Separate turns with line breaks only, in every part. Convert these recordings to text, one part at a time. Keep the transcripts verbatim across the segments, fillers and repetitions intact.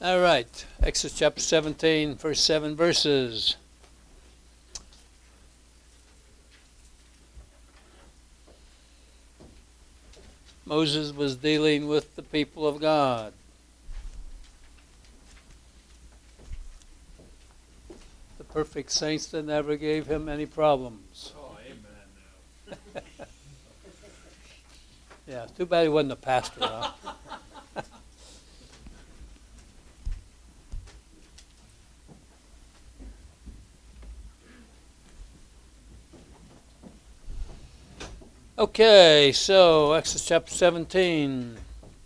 All right, Exodus chapter seventeen, first seven verses. Moses was dealing with the people of God. The perfect saints that never gave him any problems.
Oh, amen now.
Yeah, too bad he wasn't a pastor, huh? Okay, so Exodus chapter seventeen.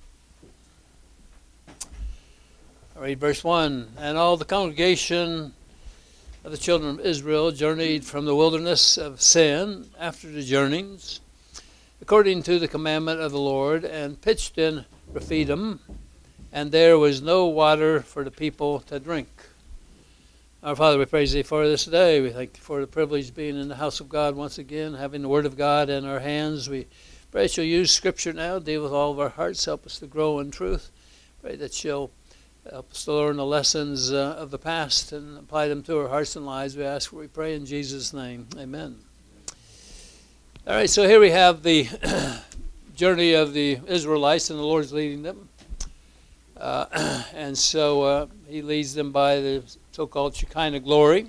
I read verse one. And all the congregation of the children of Israel journeyed from the wilderness of Sin after the journeyings, according to the commandment of the Lord, and pitched in Rephidim, and there was no water for the people to drink. Our Father, we praise Thee for this day. We thank Thee for the privilege of being in the house of God once again, having the Word of God in our hands. We pray that You'll use Scripture now, deal with all of our hearts, help us to grow in truth. Pray that You'll help us to learn the lessons uh, of the past and apply them to our hearts and lives. We ask, we pray in Jesus' name. Amen. All right, so here we have the journey of the Israelites, and the Lord's leading them. Uh, and so uh, He leads them by the so-called Shekinah glory.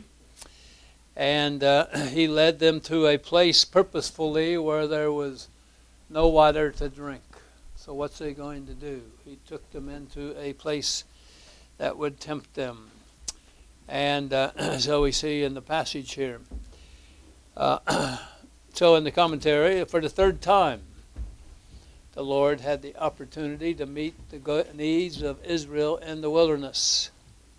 And uh, He led them to a place purposefully where there was no water to drink. So what's He going to do? He took them into a place that would tempt them. And uh, so we see in the passage here. Uh, so in the commentary, for the third time, the Lord had the opportunity to meet the needs of Israel in the wilderness.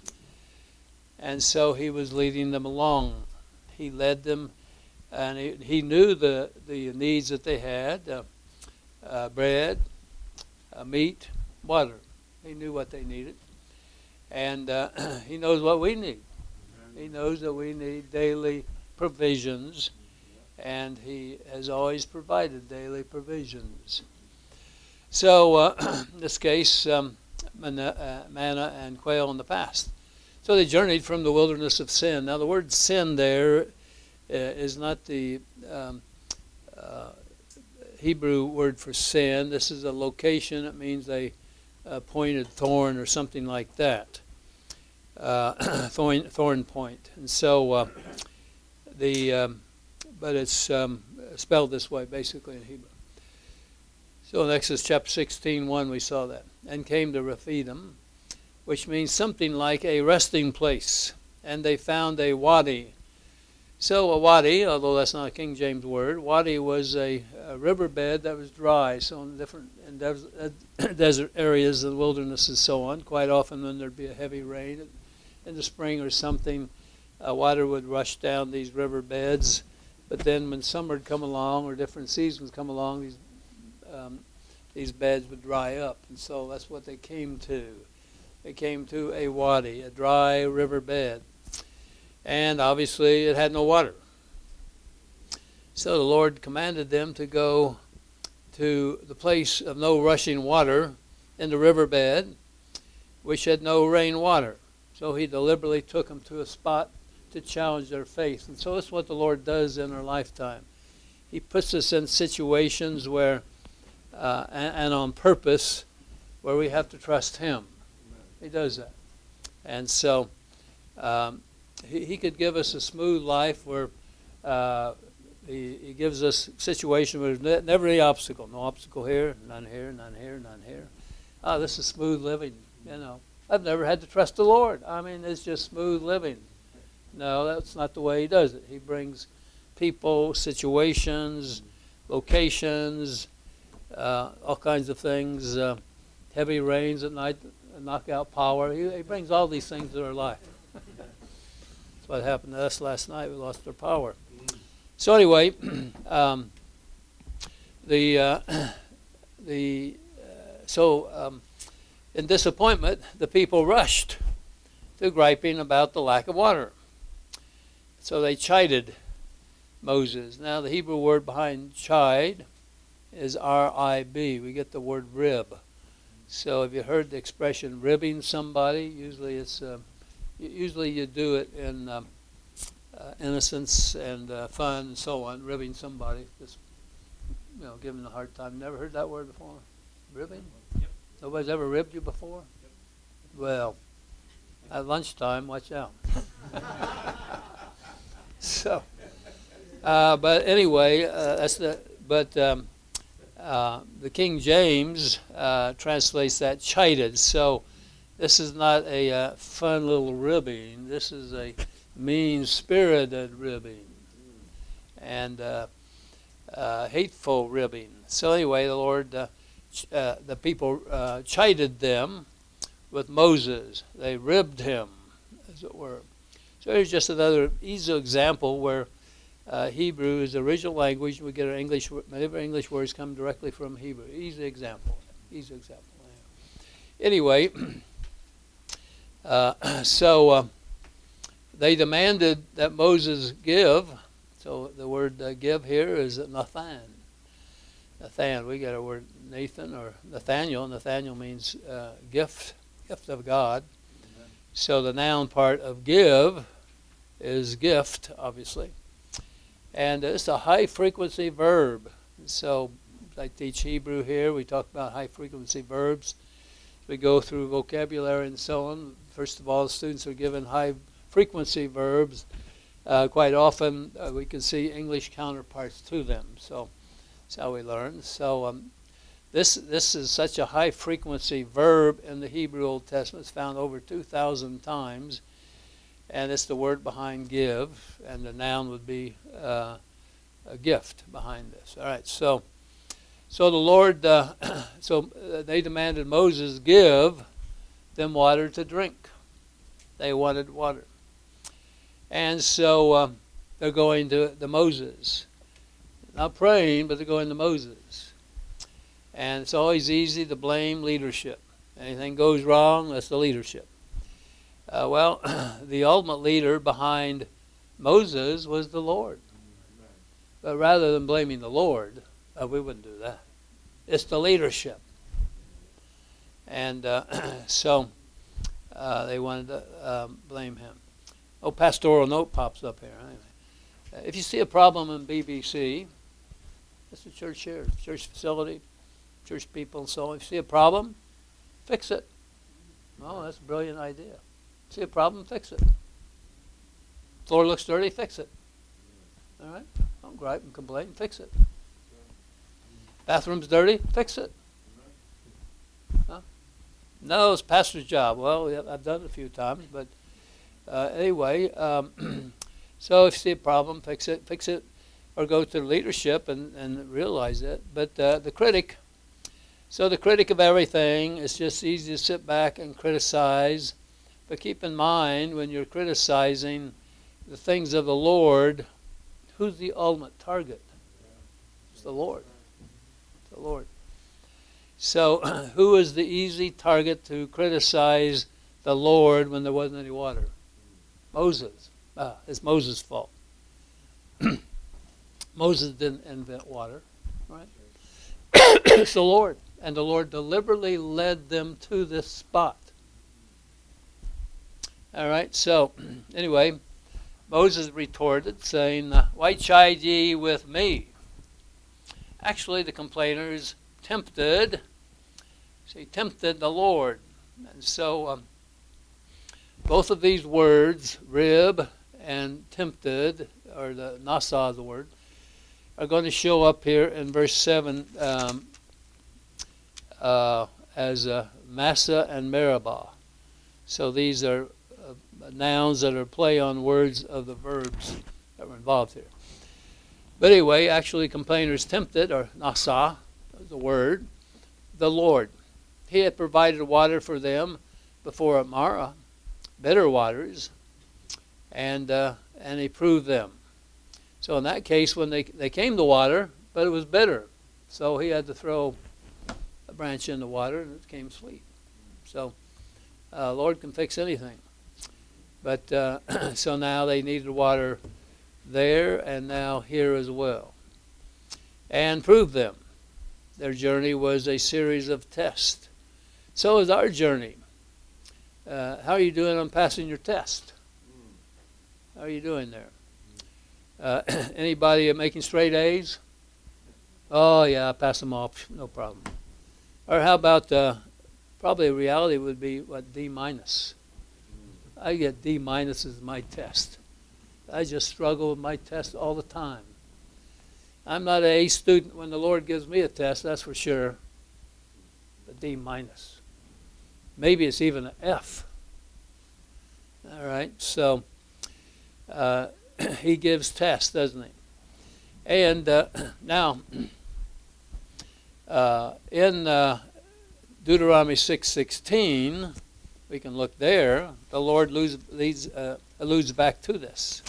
And so He was leading them along. He led them, and He, he knew the, the needs that they had, uh, uh, bread, uh, meat, water. He knew what they needed. And uh, He knows what we need. He knows that we need daily provisions, and He has always provided daily provisions. So, uh, in this case, um, manna, uh, manna and quail in the past. So they journeyed from the wilderness of Sin. Now, the word sin there uh, is not the um, uh, Hebrew word for sin. This is a location. It means a, a pointed thorn or something like that. Uh, thorn, thorn point. And so, uh, the um, but it's um, spelled this way, basically, in Hebrew. So in Exodus chapter sixteen, one, we saw that. And came to Rephidim, which means something like a resting place. And they found a wadi. So a wadi, although that's not a King James word, wadi was a, a riverbed that was dry. So in different in des- desert areas of the wilderness and so on, quite often when there'd be a heavy rain in the spring or something, uh, water would rush down these riverbeds. But then when summer would come along or different seasons come along, these Um, these beds would dry up, and so that's what they came to. They came to a wadi, a dry river bed, and obviously it had no water. So the Lord commanded them to go to the place of no rushing water in the riverbed, which had no rainwater. So He deliberately took them to a spot to challenge their faith, and so that's what the Lord does in our lifetime. He puts us in situations where Uh, and, and on purpose, where we have to trust Him. He does that. And so um, he, he could give us a smooth life where uh, he, he gives us a situation where there's never any obstacle. No obstacle here, none here, none here, none here. Oh, this is smooth living. You know, I've never had to trust the Lord. I mean, it's just smooth living. No, that's not the way He does it. He brings people, situations, locations, Uh, all kinds of things, uh, heavy rains at night, knock out power. He, he brings all these things to our life. That's what happened to us last night. We lost our power. So anyway, um, the uh, the uh, so um, in disappointment, the people rushed to griping about the lack of water. So they chided Moses. Now the Hebrew word behind chide is R I B. We get the word rib. So have you heard the expression ribbing somebody? Usually it's uh, usually you do it in um, uh, innocence and uh, fun and so on. Ribbing somebody, just you know, giving them a hard time. Never heard that word before? Ribbing?
Yep.
Nobody's ever ribbed you before?
Yep.
Well, at lunchtime, watch out. so, uh, but anyway, uh, that's the. But um, uh, the King James uh, translates that chided. So, this is not a uh, fun little ribbing. This is a mean-spirited ribbing, and uh, uh, hateful ribbing. So anyway, the Lord, uh, ch- uh, the people uh, chided them with Moses. They ribbed him, as it were. So here's just another easy example where uh, Hebrew is the original language. We get our English, many of our English words come directly from Hebrew. Easy example. Easy example. Anyway, uh, so uh, they demanded that Moses give. So the word uh, give here is Nathan. Nathan, we get a word Nathan or Nathaniel. Nathaniel means uh, gift, gift of God. Amen. So the noun part of give is gift, obviously. And it's a high frequency verb. So I teach Hebrew here. We talk about high frequency verbs. We go through vocabulary and so on. First of all, students are given high frequency verbs. Uh, quite often uh, we can see English counterparts to them. So that's how we learn. So um, this this is such a high frequency verb in the Hebrew Old Testament. It's found over two thousand times. And it's the word behind give, and the noun would be uh, a gift behind this. All right, so so the Lord, uh, so uh, they demanded Moses give them water to drink. They wanted water, and so um, they're going to the Moses, not praying, but they're going to Moses. And it's always easy to blame leadership. Anything goes wrong, that's the leadership. Uh, well, the ultimate leader behind Moses was the Lord. But rather than blaming the Lord, uh, we wouldn't do that. It's the leadership. And uh, so uh, they wanted to um, blame him. Oh, pastoral note pops up here. Anyway. Uh, if you see a problem in B B C, it's a church here, church facility, church people and so on. If you see a problem, fix it. Oh, that's a brilliant idea. See a problem, fix it. Floor looks dirty, fix it. All right? Don't gripe and complain, fix it. Bathroom's dirty, fix it. Huh? No, it's pastor's job. Well, yeah, I've done it a few times, but uh, anyway, um, so if you see a problem, fix it, fix it, or go to the leadership and, and realize it. But uh, the critic, so the critic of everything, it's just easy to sit back and criticize. But keep in mind, when you're criticizing the things of the Lord, who's the ultimate target? It's the Lord. It's the Lord. So, who is the easy target to criticize the Lord when there wasn't any water? Moses. Ah, it's Moses' fault. Moses didn't invent water, right? It's the Lord. And the Lord deliberately led them to this spot. All right, so anyway, Moses retorted, saying, "Why chide ye with me?" Actually, the complainers tempted, see, tempted the Lord. And so um, both of these words, rib and tempted, or the nasa of the word, are going to show up here in verse seven um, uh, as uh, Massa and Meribah. So these are nouns that are play on words of the verbs that were involved here. But anyway, actually complainers tempted, or nasa, the word, the Lord. He had provided water for them before at Marah, bitter waters, and uh, and he proved them. So in that case, when they, they came to water, but it was bitter. So he had to throw a branch in the water and it became sweet. So uh, Lord can fix anything. But uh, so now they needed water there and now here as well. And proved them. Their journey was a series of tests So is our journey. Uh, how are you doing on passing your test? How are you doing there? Uh, anybody making straight A's? Oh, yeah, I pass them off, no problem. Or how about, uh, probably a reality would be, what, D minus. I get D minus as my test. I just struggle with my test all the time. I'm not an A student when the Lord gives me a test, that's for sure. A D minus. Maybe it's even an F. All right, so uh, he gives tests, doesn't he? And uh, now, uh, in uh, Deuteronomy six sixteen, we can look there. The Lord leads, leads, uh, alludes back to this.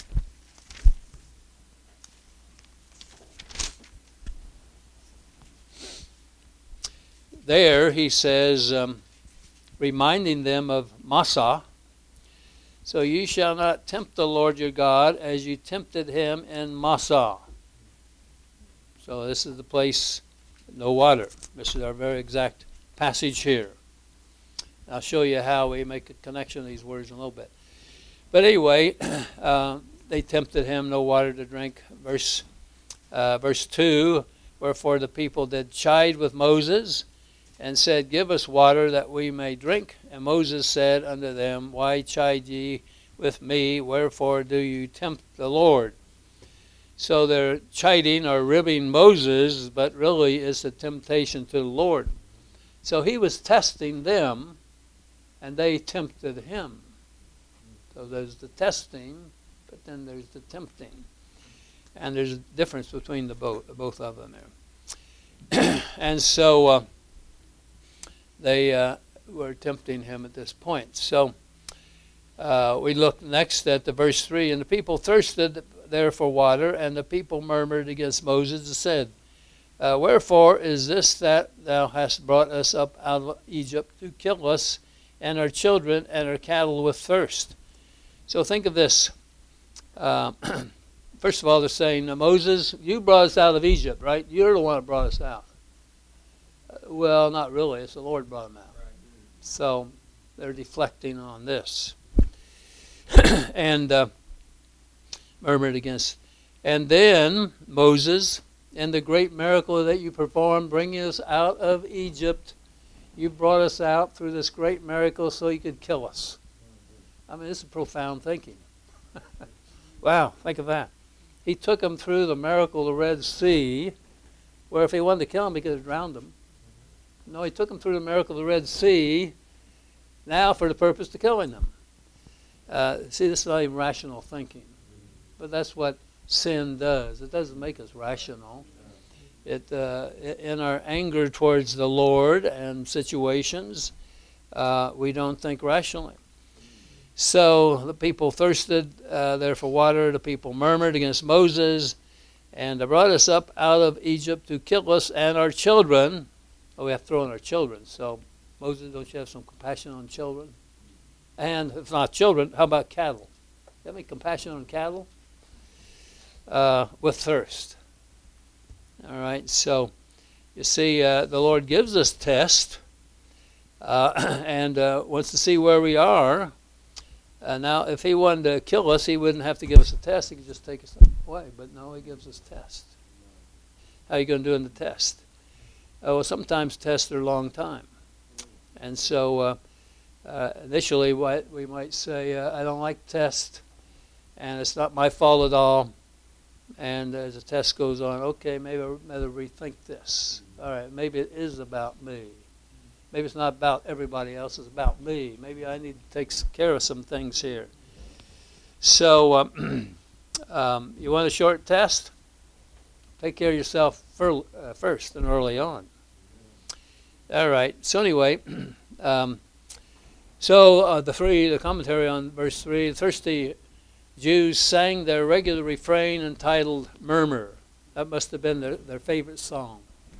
There he says, um, reminding them of Massah, so you shall not tempt the Lord your God as you tempted him in Massah. So this is the place, no water. This is our very exact passage here. I'll show you how we make a connection to these words in a little bit. But anyway, uh, they tempted him, no water to drink. Verse, uh, verse two, wherefore the people did chide with Moses, and said, give us water that we may drink. And Moses said unto them, why chide ye with me? Wherefore do you tempt the Lord? So they're chiding or ribbing Moses, but really it's a temptation to the Lord. So he was testing them, and they tempted him. So there's the testing, but then there's the tempting. And there's a difference between the both, both of them there. And so uh, they uh, were tempting him at this point. So uh, we look next at the verse three. And the people thirsted there for water, and the people murmured against Moses and said, uh, wherefore is this that thou hast brought us up out of Egypt to kill us and our children and our cattle with thirst? So think of this. Uh, first of all, they're saying, Moses, you brought us out of Egypt, right? You're the one that brought us out. Well, not really. It's the Lord brought them out. Right. So they're deflecting on this. and uh, murmured against. And then Moses, and the great miracle that you performed, bringing us out of Egypt, you brought us out through this great miracle so you could kill us. I mean, this is profound thinking. Wow, think of that. He took them through the miracle of the Red Sea, where if he wanted to kill them, he could have drowned them. No, he took them through the miracle of the Red Sea, now for the purpose of killing them. Uh, see, this is not even rational thinking. But that's what sin does. It doesn't make us rational. It, uh, in our anger towards the Lord and situations, uh, we don't think rationally. So the people thirsted uh, there for water. The people murmured against Moses, and they brought us up out of Egypt to kill us and our children. Oh, we have to throw in our children. So, Moses, don't you have some compassion on children? And if not children, how about cattle? You have any compassion on cattle? Uh, with thirst. All right, so you see, uh, the Lord gives us test uh, and uh, wants to see where we are. Uh, now, if he wanted to kill us, he wouldn't have to give us a test. He could just take us away. But no, he gives us test. How are you going to do in the test? Uh, well, sometimes tests are a long time. And so uh, uh, initially what we might say, uh, I don't like tests, and it's not my fault at all. And as the test goes on, okay, maybe I better rethink this. All right, maybe it is about me. Maybe it's not about everybody else, it's about me. Maybe I need to take care of some things here. So um, um, you want a short test? Take care of yourself for, uh, first and early on. All right, so anyway, um, so uh, the three, the commentary on verse three, the thirsty Jews sang their regular refrain entitled Murmur. That must have been their, their favorite song.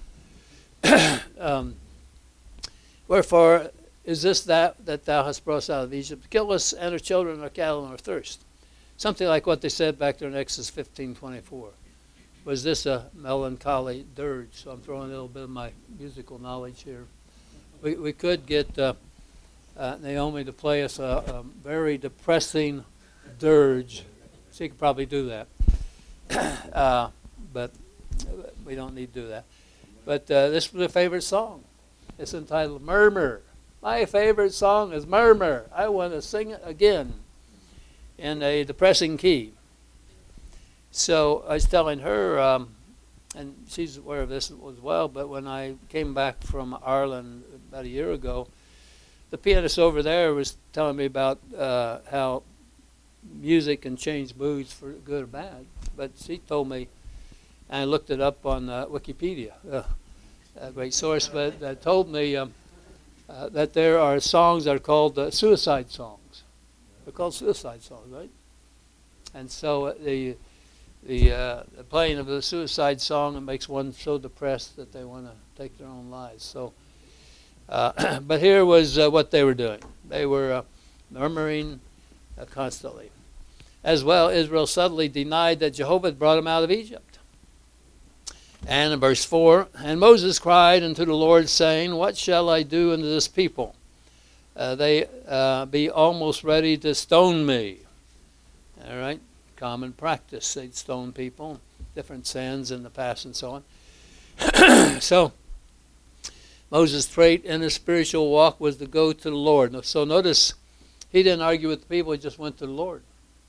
um, Wherefore is this that that thou hast brought us out of Egypt to kill us and our children and our cattle and our thirst? Something like what they said back there in Exodus fifteen twenty-four. Was this a melancholy dirge? So I'm throwing a little bit of my musical knowledge here. we, we could get uh, uh, Naomi to play us a, a very depressing dirge. She could probably do that. uh, but we don't need to do that. But uh, this was a favorite song. It's entitled Murmur. My favorite song is Murmur. I want to sing it again in a depressing key. So I was telling her, um, and she's aware of this as well, but when I came back from Ireland about a year ago, the pianist over there was telling me about uh, how music can change moods for good or bad. But she told me, and I looked it up on uh, Wikipedia, uh, a great source, but that told me um, uh, that there are songs that are called uh, suicide songs. They're called suicide songs, right? And so uh, the the, uh, the playing of the suicide song, it makes one so depressed that they want to take their own lives. So, uh, but here was uh, what they were doing. They were uh, murmuring uh, constantly. As well, Israel subtly denied that Jehovah had brought them out of Egypt. And in verse four, and Moses cried unto the Lord, saying, what shall I do unto this people? Uh, they uh, be almost ready to stone me. All right, common practice. They'd stone people, different sins in the past and so on. So, Moses' trait in his spiritual walk was to go to the Lord. So notice, he didn't argue with the people, he just went to the Lord.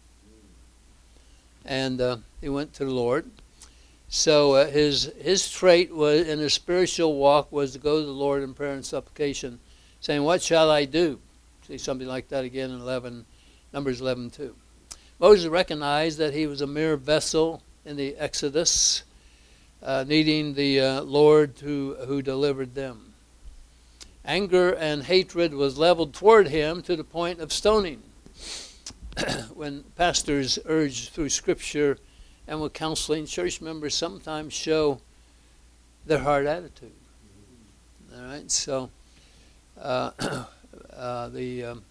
And uh, he went to the Lord. So uh, his his trait was in his spiritual walk was to go to the Lord in prayer and supplication, saying, what shall I do? See something like that again in eleven, Numbers eleven two. Moses recognized that he was a mere vessel in the Exodus, uh, needing the uh, Lord who, who delivered them. Anger and hatred was leveled toward him to the point of stoning. When pastors urge through Scripture and with counseling, church members sometimes show their hard attitude. All right, so uh, uh, the um,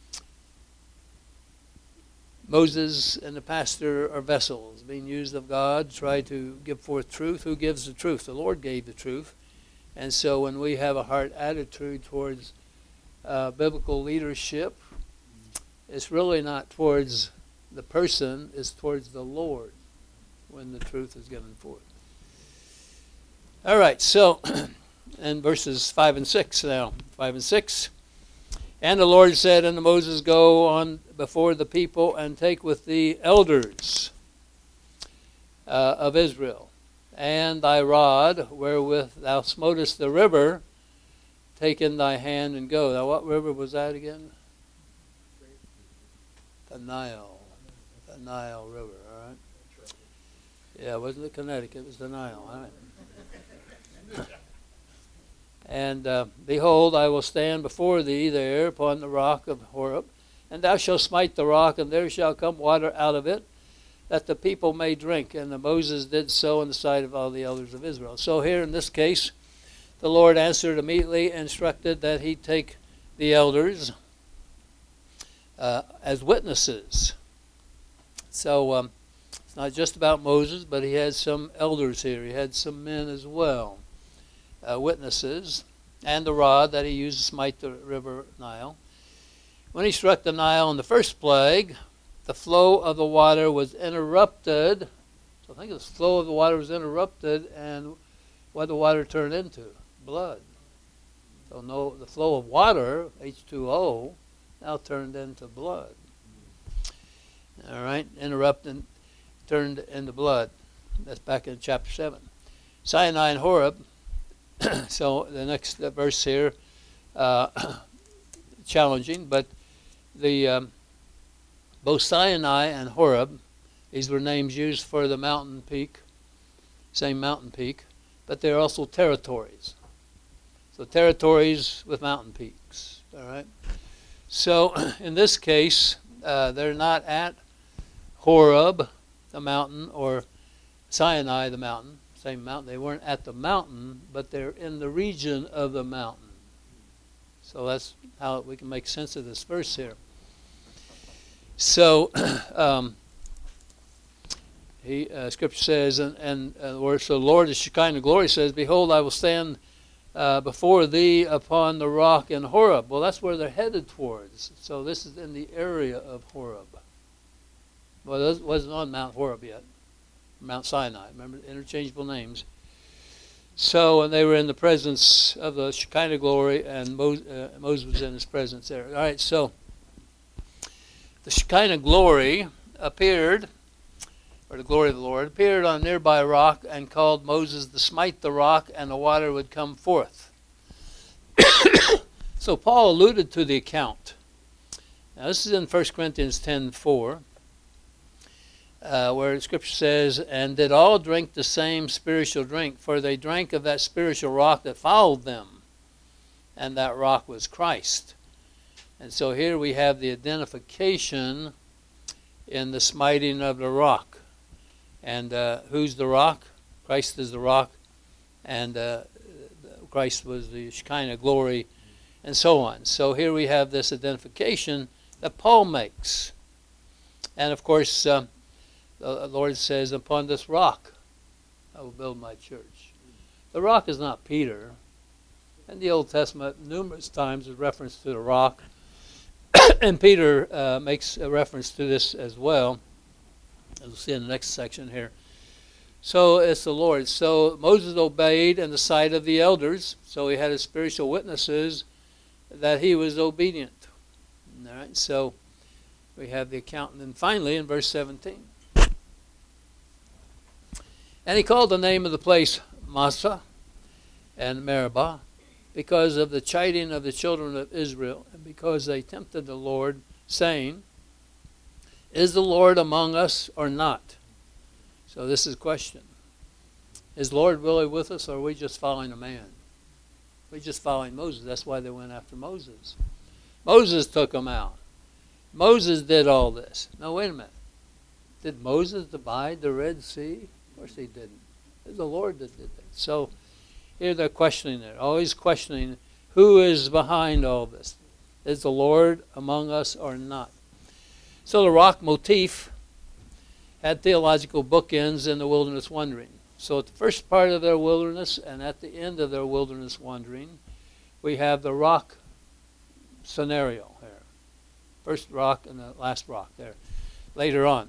Moses and the pastor are vessels being used of God, try to give forth truth. Who gives the truth? The Lord gave the truth. And so when we have a hard attitude towards uh, biblical leadership, it's really not towards the person, it's towards the Lord when the truth is given forth. All right, so, and verses five and six now. five and six. And the Lord said unto Moses, go on before the people and take with thee elders uh, of Israel, and thy rod wherewith thou smotest the river, take in thy hand and go. Now what river was that again? The Nile. The Nile River, all right? Yeah, it wasn't the Connecticut, it was the Nile, all right? And uh, behold, I will stand before thee there upon the rock of Horeb, and thou shalt smite the rock, and there shall come water out of it, that the people may drink. And the Moses did so in the sight of all the elders of Israel. So here in this case, the Lord answered immediately, instructed that he take the elders uh, as witnesses. So um, it's not just about Moses, but he had some elders here. He had some men as well. Uh, witnesses, and the rod that he used to smite the river Nile. When he struck the Nile in the first plague, the flow of the water was interrupted. So I think the flow of the water was interrupted, and what the water turned into? Blood. So no, the flow of water, H two O, now turned into blood. All right, interrupted, turned into blood. That's back in chapter seven. Sinai and Horeb. So the next verse here, uh, challenging, but the um, both Sinai and Horeb, these were names used for the mountain peak, same mountain peak, but they're also territories. So territories with mountain peaks, all right? So in this case, uh, they're not at Horeb, the mountain, or Sinai, the mountain. Same mountain. They weren't at the mountain, but they're in the region of the mountain. So that's how we can make sense of this verse here. So, um, he uh, Scripture says, and, and uh, so the Lord, the Shekinah glory says, behold, I will stand uh, before thee upon the rock in Horeb. Well, that's where they're headed towards. So this is in the area of Horeb. Well, it wasn't on Mount Horeb yet. Mount Sinai. Remember, interchangeable names. So, and they were in the presence of the Shekinah glory, and Mo- uh, Moses was in his presence there. All right, so the Shekinah glory appeared, or the glory of the Lord, appeared on a nearby rock and called Moses to smite the rock, and the water would come forth. So Paul alluded to the account. Now, this is in First Corinthians ten four. Uh, where the scripture says, and did all drink the same spiritual drink, for they drank of that spiritual rock that followed them, and that rock was Christ. And so here we have the identification in the smiting of the rock. And uh, who's the rock? Christ is the rock, and uh, Christ was the Shekinah glory, and so on. So here we have this identification that Paul makes. And of course, uh, the Lord says, upon this rock I will build my church. The rock is not Peter. In the Old Testament, numerous times there's reference to the rock. And Peter uh, makes a reference to this as well, as we'll see in the next section here. So it's the Lord. So Moses obeyed in the sight of the elders. So he had his spiritual witnesses that he was obedient. All right, so we have the account. And then finally in verse seventeen. And he called the name of the place Massah and Meribah, because of the chiding of the children of Israel, and because they tempted the Lord, saying, is the Lord among us or not? So this is a question. Is the Lord really with us, or are we just following a man? We're just following Moses. That's why they went after Moses. Moses took them out. Moses did all this. Now wait a minute. Did Moses divide the Red Sea? Of course he didn't. It was the Lord that did that. So here they're questioning it, always questioning who is behind all this. Is the Lord among us or not? So the rock motif had theological bookends in the wilderness wandering. So at the first part of their wilderness and at the end of their wilderness wandering, we have the rock scenario here. First rock and the last rock there. Later on.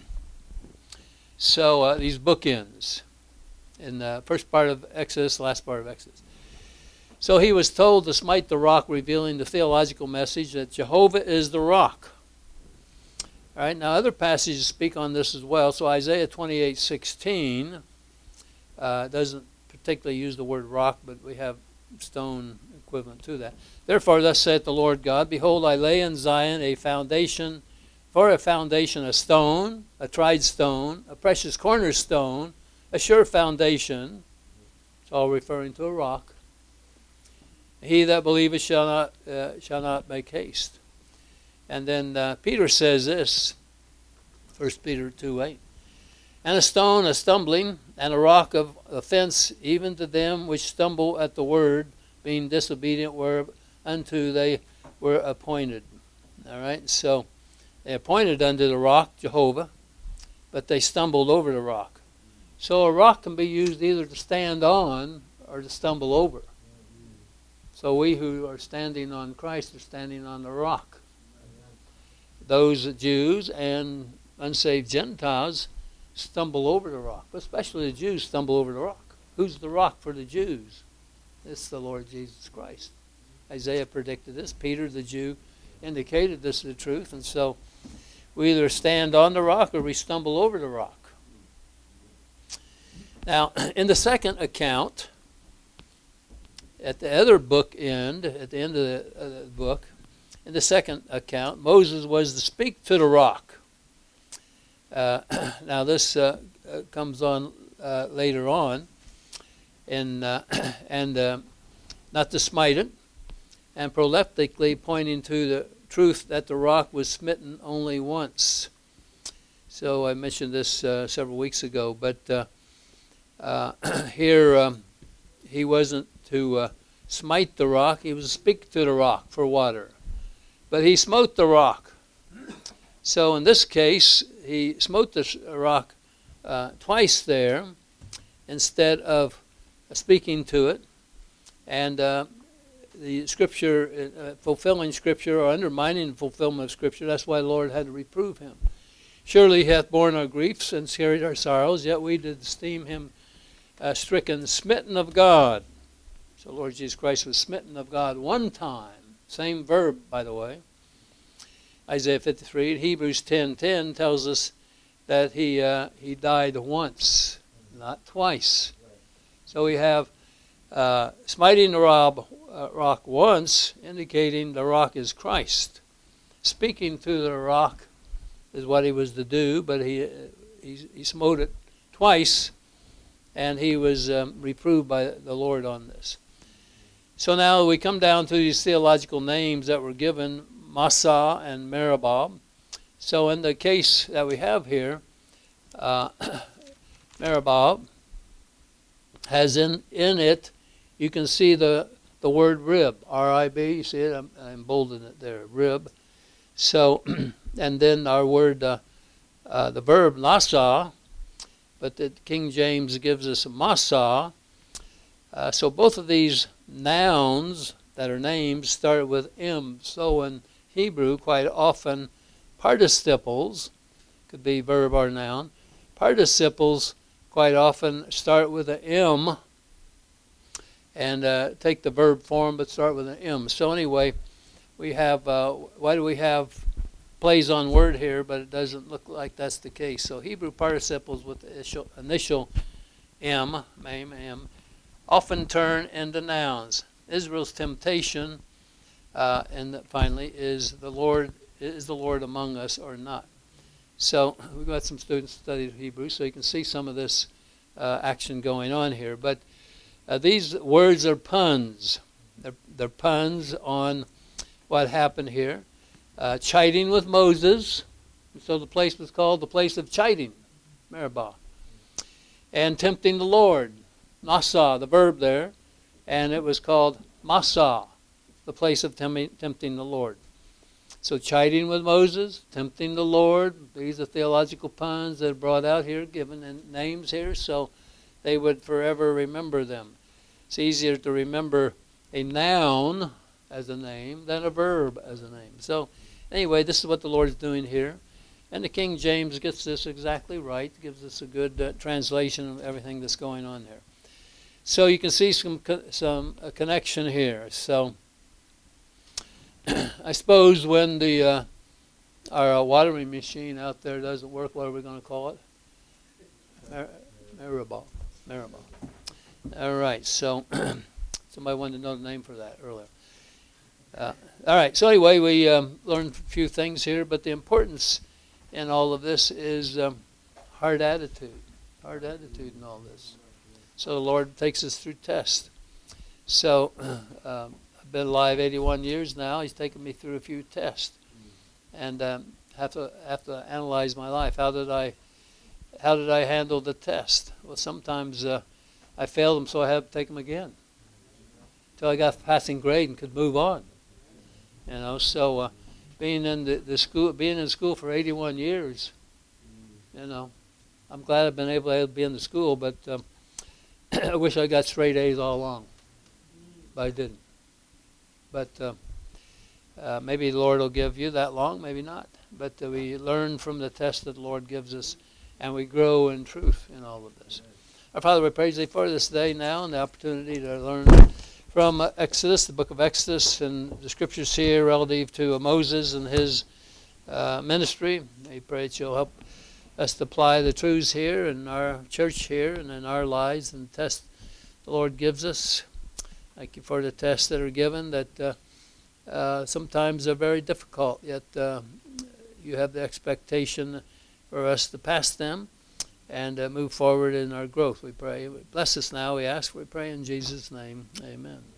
So uh, these bookends in the first part of Exodus, last part of Exodus. So he was told to smite the rock, revealing the theological message that Jehovah is the rock. All right, now other passages speak on this as well. So Isaiah twenty-eight sixteen uh, doesn't particularly use the word rock, but we have stone equivalent to that. Therefore, thus saith the Lord God, behold, I lay in Zion a foundation, for a foundation, a stone, a tried stone, a precious cornerstone, a sure foundation. It's all referring to a rock. He that believeth shall not uh, shall not make haste. And then uh, Peter says this, First Peter two eight. And a stone, a stumbling, and a rock of offense, even to them which stumble at the word, being disobedient whereunto they were appointed. All right, so they appointed unto the rock, Jehovah, but they stumbled over the rock. So a rock can be used either to stand on or to stumble over. So we who are standing on Christ are standing on the rock. Those Jews and unsaved Gentiles stumble over the rock. Especially the Jews stumble over the rock. Who's the rock for the Jews? It's the Lord Jesus Christ. Isaiah predicted this. Peter, the Jew, indicated this is the truth. And so we either stand on the rock or we stumble over the rock. Now, in the second account, at the other book end, at the end of the, uh, the book, in the second account, Moses was to speak to the rock. Uh, now this uh, uh, comes on uh, later on, in, uh, and uh, not to smite it, and proleptically pointing to the truth that the rock was smitten only once. So I mentioned this uh, several weeks ago, but uh, uh, here um, he wasn't to uh, smite the rock, he was to speak to the rock for water. But he smote the rock. So in this case, he smote the rock uh, twice there instead of speaking to it. And uh, the Scripture, uh, fulfilling Scripture or undermining the fulfillment of Scripture, that's why the Lord had to reprove him. Surely he hath borne our griefs and carried our sorrows, yet we did esteem him uh, stricken, smitten of God. So Lord Jesus Christ was smitten of God one time. Same verb, by the way. Isaiah fifty-three. Hebrews ten ten tells us that he uh, he died once, not twice. So we have uh, smiting the rock, uh, rock once, indicating the rock is Christ. Speaking to the rock is what he was to do, but he he, he smote it twice, and he was um, reproved by the Lord on this. So now we come down to these theological names that were given, Massah and Meribah. So in the case that we have here, uh, Meribah has in, in it, you can see the, the word rib, R I B, you see it, I'm, I'm bolding it there, rib. So, and then our word, uh, uh, the verb Nassah, but the King James gives us Massah. Uh, so both of these nouns that are names start with M. So in Hebrew, quite often, participles, could be verb or noun, participles quite often start with an M and uh, take the verb form but start with an M. So anyway, we have, uh, why do we have plays on word here, but it doesn't look like that's the case. So Hebrew participles with the initial, initial M, mem, M, often turn into nouns. Israel's temptation, uh, and finally, is the Lord is the Lord among us or not? So we've got some students studying Hebrew, so you can see some of this uh, action going on here. But uh, these words are puns. They're, they're puns on what happened here. Uh, chiding with Moses. So the place was called the place of chiding, Meribah. And tempting the Lord, Nassah, the verb there. And it was called Massah, the place of tem- tempting the Lord. So chiding with Moses, tempting the Lord. These are theological puns that are brought out here, given in names here, so they would forever remember them. It's easier to remember a noun as a name than a verb as a name. So anyway, this is what the Lord is doing here. And the King James gets this exactly right, gives us a good uh, translation of everything that's going on there. So you can see some some uh, connection here. So I suppose when the uh, our uh, watering machine out there doesn't work, what are we going to call it? Mer- Meribah. Meribah. All right. So somebody wanted to know the name for that earlier. Uh, all right. So anyway, we um, learned a few things here, but the importance in all of this is um, hard attitude. Hard attitude in all this. So the Lord takes us through tests. So uh, I've been alive eighty-one years now. He's taken me through a few tests, and um, have to have to analyze my life. How did I how did I handle the test? Well, sometimes uh, I failed them, so I had to take them again until I got a passing grade and could move on. You know, so uh, being in the, the school, being in school for eighty-one years, you know, I'm glad I've been able to be in the school, but. Um, I wish I got straight A's all along, but I didn't. But uh, uh, maybe the Lord will give you that long, maybe not. But uh, we learn from the test that the Lord gives us, and we grow in truth in all of this. Our Father, we praise Thee for this day now and the opportunity to learn from uh, Exodus, the book of Exodus, and the scriptures here relative to uh, Moses and his uh, ministry. We pray that You'll help us to apply the truths here in our church here and in our lives and the test the Lord gives us. Thank You for the tests that are given that uh, uh, sometimes are very difficult, yet uh, You have the expectation for us to pass them and uh, move forward in our growth, we pray. Bless us now, we ask, we pray in Jesus' name. Amen.